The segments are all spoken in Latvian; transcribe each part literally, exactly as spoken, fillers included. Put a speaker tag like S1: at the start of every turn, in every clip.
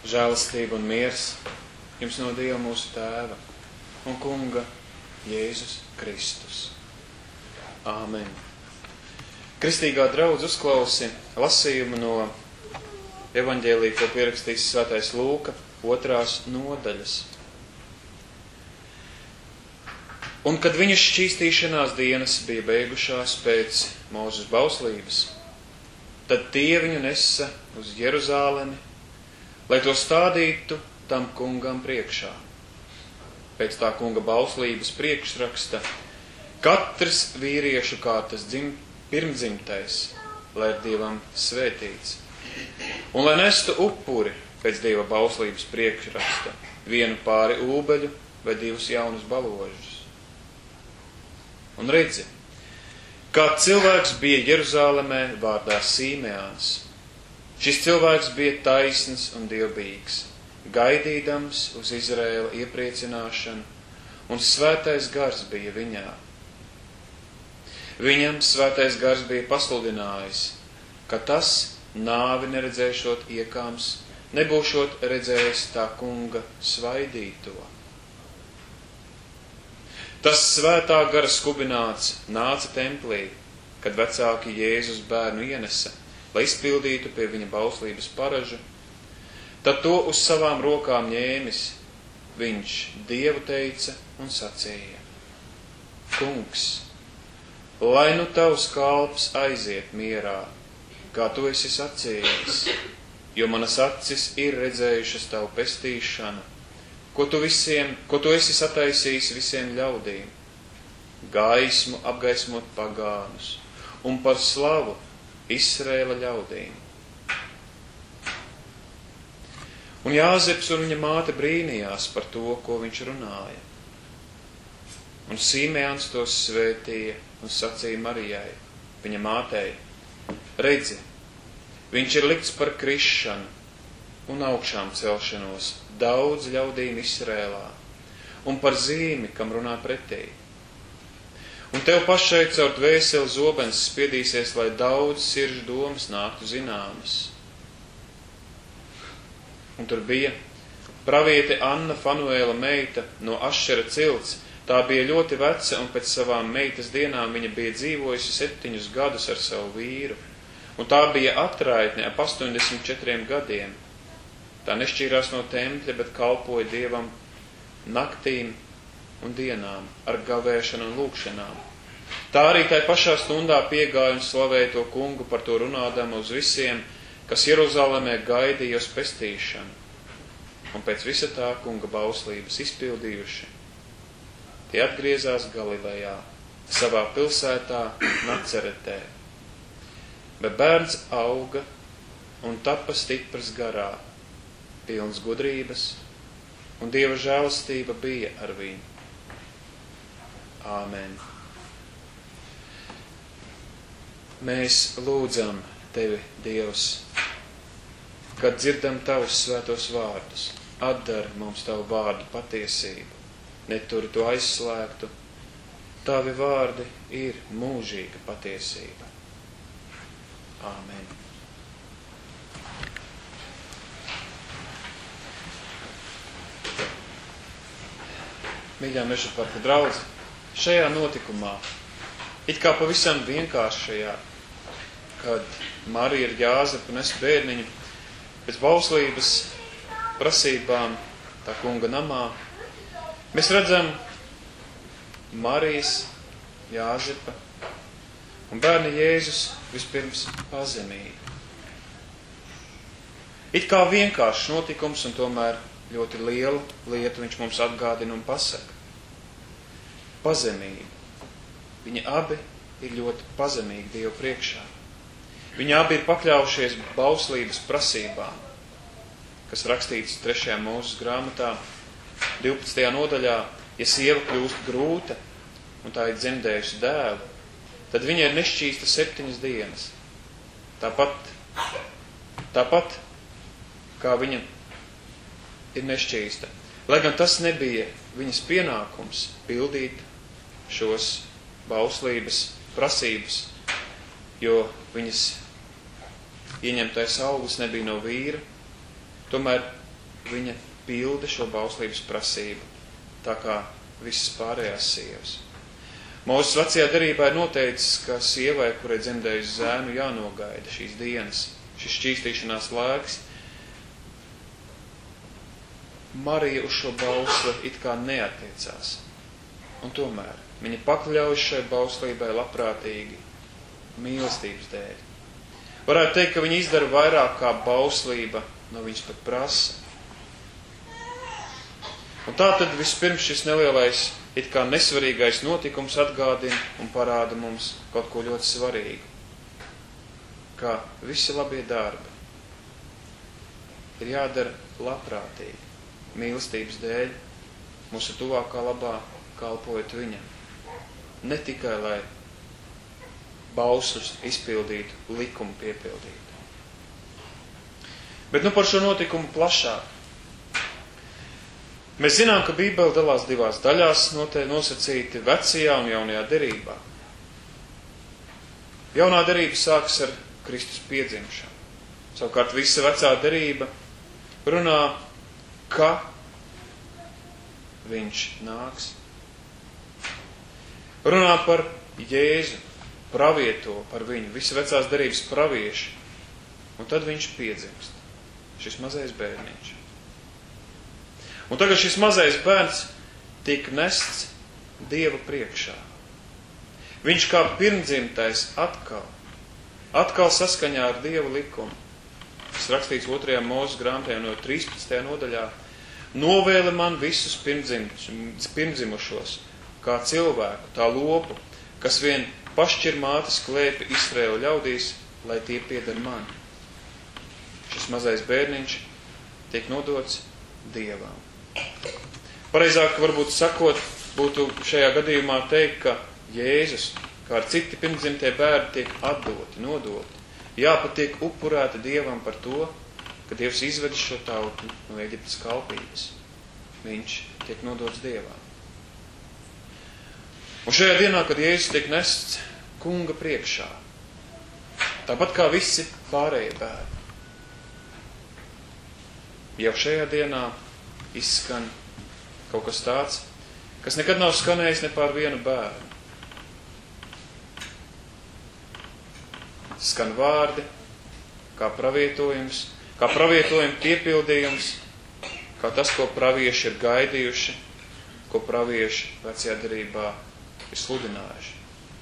S1: žēlastība un miers jums no Dieva mūsu Tēva un Kunga Jēzus Kristus. Āmen. Kristīgā draudz uzklausi lasījumu no evaņģēlija, ko pierakstījis svētais Lūka, otrās nodaļas. Un kad viņa šķīstīšanās dienas bija beigušās pēc Mūzes bauslības, tad tie viņu nesa uz Jeruzālemi, lai to stādītu tam kungam priekšā. Pēc tā kunga bauslības priekšraksta, katrs vīriešu kārtas dzim, pirmdzimtais, lai ir Dievam svētīts. Un lai nestu upuri pēc Dieva bauslības priekšraksta, vienu pāri ūbeļu vai divus jaunus baložus. Un redzi, kā cilvēks bija Jeruzālemē vārdā Sīmeāns. Šis cilvēks bija taisns un dievbijīgs, gaidīdams uz Izraēla iepriecināšanu, un svētais gars bija viņā. Viņam svētais gars bija pasludinājis, ka tas nāvi neredzēšot iekāms, nebūšot redzējis tā kunga svaidīto. Tas svētā gara skubināts nāca templī, kad vecāki Jēzus bērnu ienesa, lai izpildītu pie viņa bauslības paražu. Tad to uz savām rokām ņēmis, viņš Dievu teica un sacīja: Kungs, lai nu tavs kalps aiziet mierā, kā tu esi sacījis, jo manas acis ir redzējušas tavu pestīšanu, ko tu, visiem, ko tu esi sataisījis visiem ļaudīm, gaismu apgaismot pagānus un par slavu Izraēla ļaudīm. Un Jāzeps un viņa māte brīnījās par to, ko viņš runāja. Un Sīmeāns tos svētīja un sacīja Marijai, viņa mātei: Redzi, viņš ir likts par krišanu un augšām celšanos daudz ļaudīm Izrēlā, un par zīmi, kam runā pretī. Un tev pašai caur dvēseli zobens spiedīsies, lai daudz sirdžu domas nāktu zināmas. Un tur bija praviete Anna, Fanuēla meita no Ašera cilts. Tā bija ļoti veca, un pēc savām meitas dienām viņa bija dzīvojusi septiņus gadus ar savu vīru. Un tā bija atraitne ap astoņdesmit četriem gadiem. Tā nešķīrās no tempļa, bet kalpoja Dievam naktīm un dienām ar gavēšanu un lūkšanām. Tā arī tai pašā stundā piegāja un slavēja to kungu, par to runādama uz visiem, kas Jeruzālēmē gaidīja uz pestīšanu. Un pēc visa tā kunga bauslības izpildījuši, tie atgriezās Galilejā, savā pilsētā Nacaretē. Bet bērns auga un tapa stiprs garā, pilns gudrības, un Dieva žēlastība bija ar viņu. Āmen. Mēs lūdzam Tevi, Dievs, kad dzirdam Tavus svētos vārdus, atdari mums Tavu vārdu patiesību, neturi to aizslēgtu. Tavi vārdi ir mūžīga patiesība. Āmen. Mīļā Mežaparka draudze, šajā notikumā, it kā pavisam vienkāršajā, kad Marija ar Jāzepu nes bērniņu pēc bauslības prasībām tā kunga namā, mēs redzam Marijas, Jāzepa un bērna Jēzus vispirms pazemību. It kā vienkāršs notikums, un tomēr ļoti lielu lietu viņš mums atgādina un pasaka. Pazemība. Viņi abi ir ļoti pazemīgi Dievu priekšā. Viņi abi ir pakļaujušies bauslības prasībām, kas rakstīts trešajā Mūzes grāmatā, divpadsmitajā nodaļā. Ja sieva kļūst grūta un tā ir dzemdējusi dēlu, tad viņa ir nešķīsta septiņas dienas. Tāpat, tāpat kā viņa ir nešķīsta. Lai gan tas nebija viņas pienākums pildīt šos bauslības prasības, jo viņas ieņemtais auglis nebija no vīra, tomēr viņa pilda šo bauslības prasību, tā kā visas pārējās sievas. Mūsu vecajā derībā ir noteicis, ka sievai, kurai dzemdējusi zēnu, jānogaida šīs dienas, šis šķīstīšanās laiks. Marija uz šo bausli it kā neattiecās. Un tomēr viņa pakļaujas šai bauslībai labprātīgi mīlestības dēļ. Varētu teikt, ka viņa izdara vairāk kā bauslība no viņas pat prasa. Un tā tad vispirms šis nelielais, it kā nesvarīgais notikums atgādina un parāda mums kaut ko ļoti svarīgu. Ka visi labie darbi ir jādara labprātīgi, mīlestības dēļ, mūsu tuvākā labā kalpojot viņam. Ne tikai, lai bauslus izpildītu, likumu piepildītu. Bet nu par šo notikumu plašāk. Mēs zinām, ka Bībele dalās divās daļās, nosacīti vecajā un jaunajā derībā. Jaunā derība sākas ar Kristus piedzimšanu. Savukārt visa vecā derība runā, ka viņš nāks. Runā par Jēzu, pravieto par viņu, visa vecās derības pravieši, un tad viņš piedzimst, šis mazais bērniņš. Un tagad šis mazais bērns tiek nests Dieva priekšā. Viņš kā pirmdzimtais atkal, atkal saskaņā ar Dieva likumu. Tas rakstīts otrajā Mūzes grāmatā no trīspadsmitajā nodaļā. Novēle man visus pirmdzimušos, kā cilvēku, tā lopu, kas vien pašķir mātes klēpi Izraēla ļaudīs, lai tie pieder man. Šis mazais bērniņš tiek nodots Dievam. Pareizāk, varbūt sakot, būtu šajā gadījumā teikt, ka Jēzus, kā ar citi pirmdzimtie bērni, tiek atdoti, nodoti. Jāpatiek upurēti Dievam par to, ka Dievs izvedis šo tautu no Eģiptes kalpības. Viņš tiek nodots Dievam. Un šajā dienā, kad Jēzus tiek nests kunga priekšā, tāpat kā visi pārējie bērni, jau šajā dienā izskan kaut kas tāds, kas nekad nav skanējis ne pār vienu bērnu. Skan vārdi, kā pravietojums, kā pravietojuma piepildījums, kā tas, ko pravieši ir gaidījuši, ko pravieši vecajā derībā ir sludinājuši.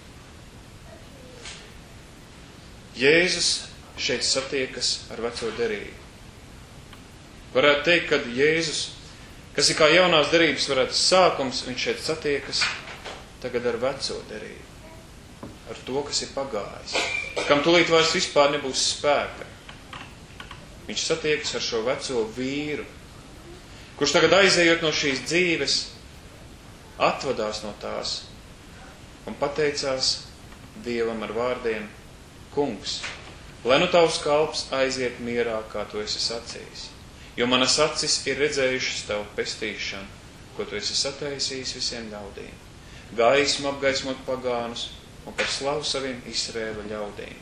S1: Jēzus šeit satiekas ar veco derību. Varētu teikt, ka Jēzus, kas ir kā jaunās derības varētu sākums, viņš šeit satiekas tagad ar veco derību. Ar to, kas ir pagājis. Kam tulīt vairs vispār nebūs spēka. Viņš satiekas ar šo veco vīru, kurš tagad aizējot no šīs dzīves, atvadās no tās un pateicās Dievam ar vārdiem: Kungs, lai nu tavs kalps aiziet mierā, kā tu esi sacījis. Jo manas acis ir redzējušas tavu pestīšanu, ko tu esi sataisījis visiem ļaudīm. Gaismu apgaismot pagānus un par slavu saviem Izraēla ļaudīm.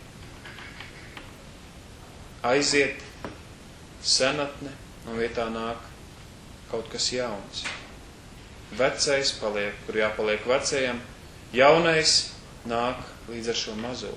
S1: Aiziet senatne un vietā nāk kaut kas jauns. Vecais paliek, kur jāpaliek vecajam, jaunais nāk līdz ar šo mazo.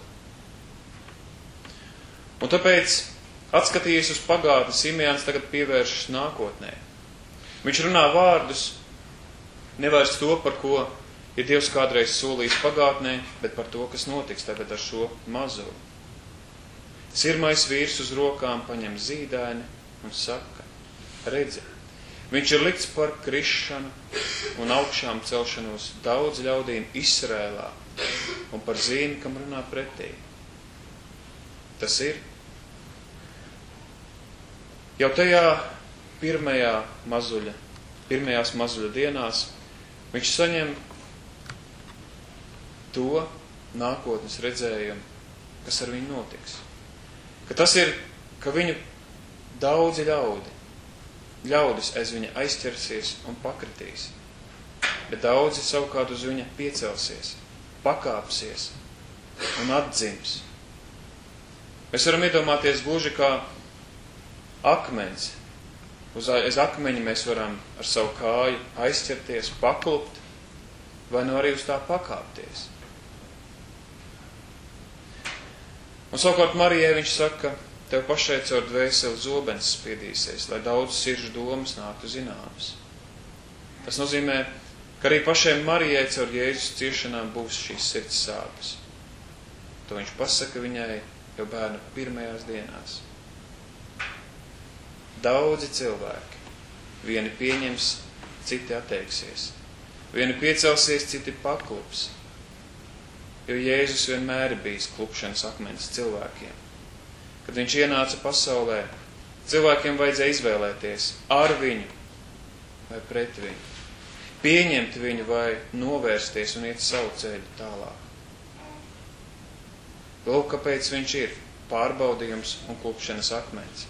S1: Un tāpēc, atskatījies uz pagātni, Simejans tagad pievēršas nākotnē. Viņš runā vārdus, nevairs to, par ko ir Dievs kādreiz solījis pagātnē, bet par to, kas notiks tagad ar šo mazo. Sirmais vīrs uz rokām paņem zīdaini un saka: redzi, viņš ir likts par krišanu un augšām celšanos daudz ļaudīm Izrēlā un par zīmi, kam runā pretī. Tas ir jau tajā pirmajā mazuļa, pirmajās mazuļa dienās viņš saņem to nākotnes redzējumu, kas ar viņu notiks. Ka tas ir, ka viņu daudzi ļaudi, ļaudis aiz viņa aizķersies un pakritīs, bet daudzi savukārt uz viņa piecelsies, pakāpsies un atdzims. Mēs varam iedomāties gluži kā akmens, Uz aiz akmeņa mēs varam ar savu kāju aizķerties, paklupt, vai nu arī uz tā pakāpties. Un savukārt Marijai viņš saka, tev pašai caur dvēseli zobens spiedīsies, lai daudz siržu domas nāktu zināmas. Tas nozīmē, ka arī pašai Marijai caur Jēzus ciešanām būs šīs sirds sāpes. To viņš pasaka viņai jau bērna pirmajās dienās. Daudzi cilvēki, vieni pieņems, citi atteiksies. Vieni piecelsies, citi paklups. Jo Jēzus vienmēr ir bijis klupšanas akmens cilvēkiem. Kad viņš ienāca pasaulē, cilvēkiem vajadzēja izvēlēties ar viņu vai pret viņu. Pieņemt viņu vai novērsties un iet savu ceļu tālāk. Lūk, kāpēc viņš ir pārbaudījums un klupšanas akmens.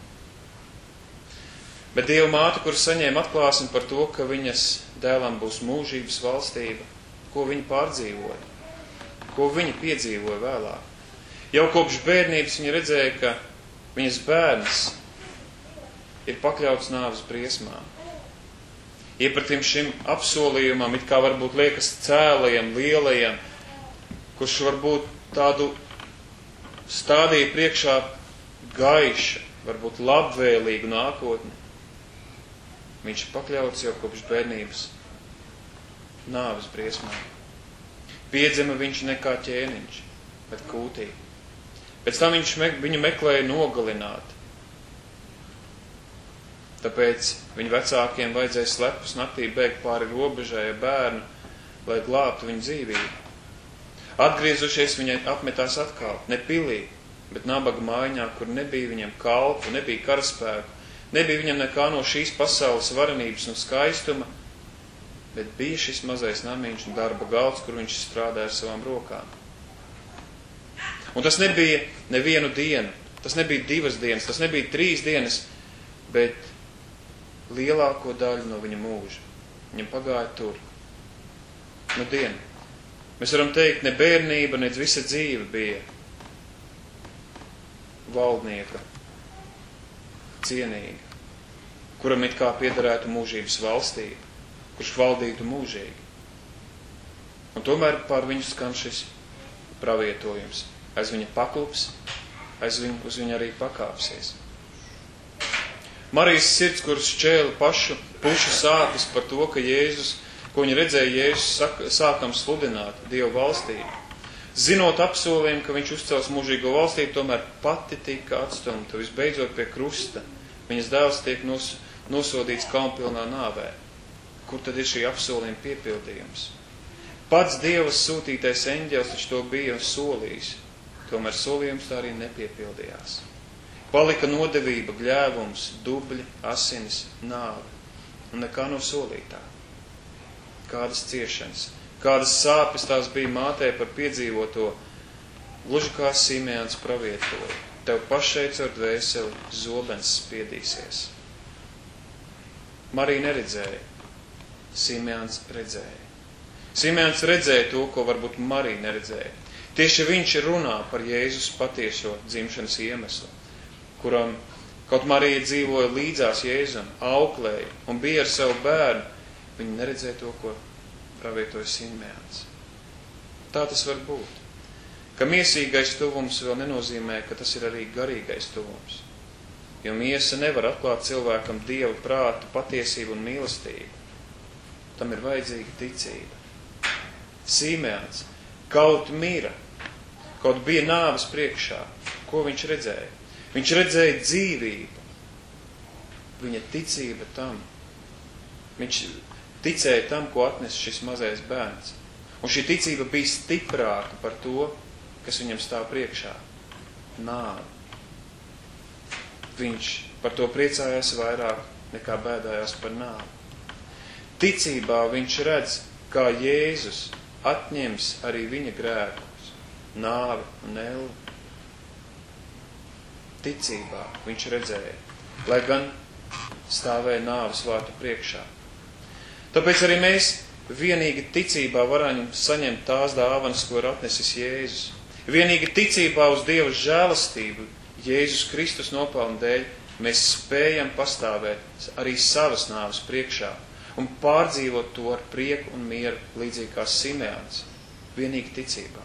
S1: Bet Dieva māte, kur saņēma atklāsmi par to, ka viņas dēlam būs mūžības valstība, ko viņa pārdzīvoja, ko viņa piedzīvoja vēlāk. Jau kopš bērnības viņa redzēja, ka viņas bērns ir pakļauts nāves briesmām. Iepratim šim apsolījumam, it kā varbūt liekas cēlajam, lielajam, kurš varbūt tādu stādīja priekšā gaiša, varbūt labvēlīgu nākotni. Viņš ir pakļauts jau kopš bērnības nāves briesmām. Piedzima viņš ne kā ķēniņš, bet kūtī. Pēc tam viņš me, viņu meklēja nogalināt. Tāpēc viņa vecākiem vajadzēja slepus naktī bēgt pāri robežai ar bērnu, lai glābtu viņu dzīvību. Atgriezušies viņai apmetās atkal, ne pilī, bet nabaga mājņā, kur nebija viņam kalpu, nebija karaspēku, nebija viņam nekā no šīs pasaules varenības un skaistuma, bet bija šis mazais namiņš un darba galds, kur viņš strādāja ar savām rokām. Un tas nebija nevienu dienu, tas nebija divas dienas, tas nebija trīs dienas, bet lielāko daļu no viņa mūža. Viņam pagāja tur. Nu dienu. Mēs varam teikt, ne bērnība, ne visa dzīve bija valdnieka cienīga, kuram it kā piederētu mūžības valstība, kurš valdītu mūžīgi. Un tomēr pār viņu skan šis pravietojums. Aiz viņa paklups, aiz viņu, uz viņu arī pakāpsies. Marijas sirds, kuras šķēla pašu pušu sāpes par to, ka Jēzus, ko viņa redzēja, Jēzus sākam sludināt Dievu valstību. Zinot apsolījumu, ka viņš uzcels mūžīgo valstību, tomēr pati tika atstumta, visbeidzot pie krusta. Viņas dēls tiek nos, nosodīts kaunpilnā nāvē. Kur tad ir šī apsolījuma piepildījums? Pats Dieva sūtītais eņģelis taču to bija solījis, tomēr solījums tā arī nepiepildījās. Palika nodevība, gļēvums, dubļi, asinis, nāve, un nekā no solītā. Kādas ciešanas, kādas sāpes tās bija mātei par piedzīvoto, gluži kā Simeons pravietoja. Tev pašai caur dvēseli zobens spiedīsies. Marija neredzēja, Simeons redzēja. Simeons redzēja to, ko varbūt Marija neredzēja. Tieši viņš runā par Jēzus patieso dzimšanas iemeslu, kuram kaut Marija dzīvoja līdzās Jēzum, auklēja un bija ar savu bērnu, viņa neredzēja to, ko pravietoja Simeons. Tā tas var būt. Ka miesīgais tuvums vēl nenozīmē, ka tas ir arī garīgais tuvums. Jo miesa nevar atklāt cilvēkam Dieva prātu, patiesību un mīlestību. Tam ir vajadzīga ticība. Simeons kaut mira, kaut bija nāves priekšā. Ko viņš redzēja? Viņš redzēja dzīvību. Viņa ticība tam. Viņš ticēja tam, ko atnes šis mazais bērns. Un šī ticība bija stiprāka par to, kas viņam stāv priekšā. Nāve. Viņš par to priecājās vairāk nekā bēdājās par nāvi. Ticībā viņš redz, kā Jēzus atņems arī viņa grēkus, nāvi un elli. Ticībā viņš redzēja, lai gan stāvēja nāves vārtu priekšā. Tāpēc arī mēs vienīgi ticībā varam saņemt tās dāvanas, ko ir atnesis Jēzus. Vienīgi ticībā uz Dieva žēlastību Jēzus Kristus nopelnu dēļ mēs spējam pastāvēt arī savas nāves priekšā un pārdzīvot to ar prieku un mieru, līdzīgi kā Simeons, vienīgi ticībā.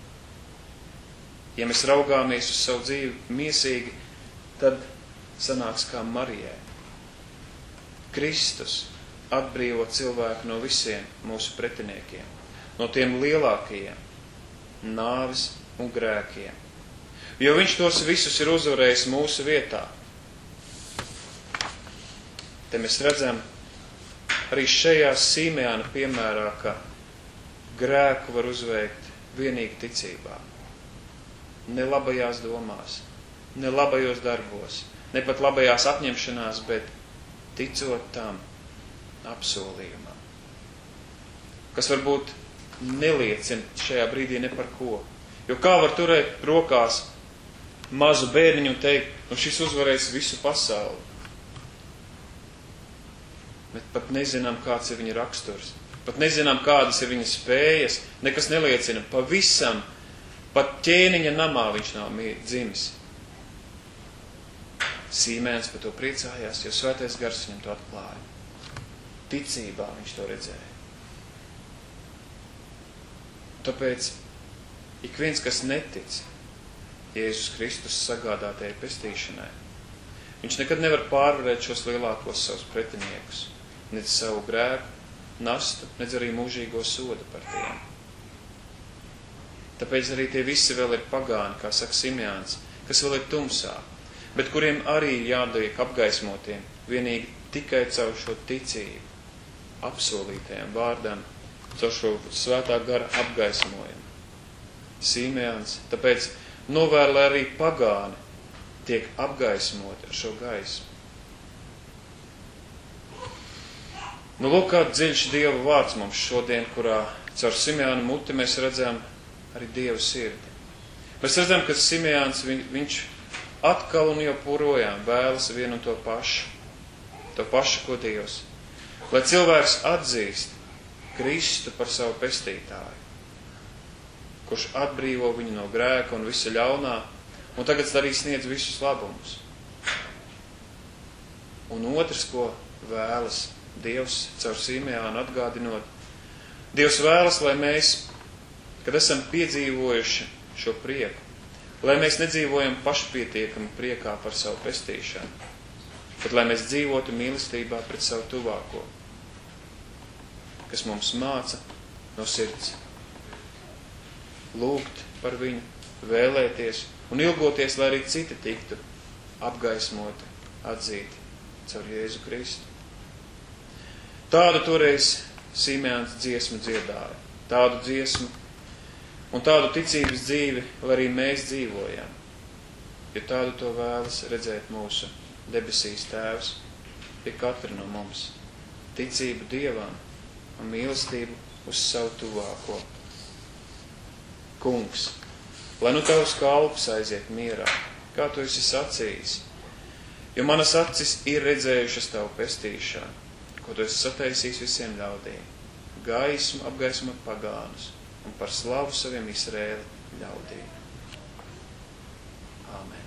S1: Ja mēs raugāmies uz savu dzīvi miesīgi, tad sanāks kā Marijai. Kristus atbrīvo cilvēku no visiem mūsu pretiniekiem, no tiem lielākajiem, nāves un grēkiem. Jo viņš tos visus ir uzvarējis mūsu vietā. Te mēs redzam arī šajā Simeona piemērā, ka grēku var uzveikt vienīgi ticībā. Ne labajās domās, ne labajos darbos, ne pat labajās apņemšanās, bet ticot tam apsolījumam, kas varbūt neliecina šajā brīdī ne par ko. Jo kā var turēt rokās mazu bērniņu un teikt, nu šis uzvarēs visu pasauli. Bet pat nezinām, kāds ir viņa raksturs. Pat nezinām, kādas ir viņa spējas. Nekas neliecina. Pavisam, pat ķēniņa namā viņš nav dzimis. Simeons par to priecājās, jo Svētais Gars viņam to atklāja. Ticībā viņš to redzēja. Tāpēc ik viens, kas netic Jēzus Kristus sagādātajai pestīšanai, viņš nekad nevar pārvarēt šos lielākos savus pretiniekus, nec savu grēku, nastu, nec arī mūžīgo sodu par tiem. Tāpēc arī tie visi vēl ir pagāni, kā saka Simeons, kas vēl ir tumsā, bet kuriem arī jāliek apgaismotiem vienīgi tikai caur šo ticību, apsolītajam vārdam, caur šo svētā gara apgaismojumu. Simeons, tāpēc novēl, lai arī pagāni tiek apgaismoti ar šo gaismu. Nu, lūk, kā dziļš Dieva vārds mums šodien, kurā caur Simeona muti mēs redzam arī Dieva sirdi. Mēs redzam, ka Simeons, viņ, viņš atkal un joprojām vēlas vienu un to pašu, to pašu, ko Dievs. Lai cilvēks atzīst Kristu par savu pestītāju, kurš atbrīvo viņu no grēka un visa ļaunā, un tagad arī sniedz visus labumus. Un otrs, ko vēlas Dievs caur Simeonu atgādinot, Dievs vēlas, lai mēs, kad esam piedzīvojuši šo prieku, lai mēs nedzīvojam pašpietiekami priekā par savu pestīšanu, bet lai mēs dzīvotu mīlestībā pret savu tuvāko, kas mums māca no sirds. Lūgt par viņu, vēlēties un ilgoties, lai arī citi tiktu apgaismoti, atzīti caur Jēzu Kristu. Tādu toreiz Simeons dziesmu dziedāja, tādu dziesmu un tādu ticības dzīvi, lai arī mēs dzīvojam, jo tādu to vēlas redzēt mūsu debesīs Tēvs pie katra no mums. Ticību Dievam un mīlestību uz savu tuvāko. Kungs, lai nu tavs kalps aiziet mierā, kā tu esi sacījis, jo manas acis ir redzējušas tavu pestīšanu, ko tu esi sataisījis visiem ļaudīm, gaismu apgaismot pagānus un par slavu saviem Izraēla ļaudīm. Āmen.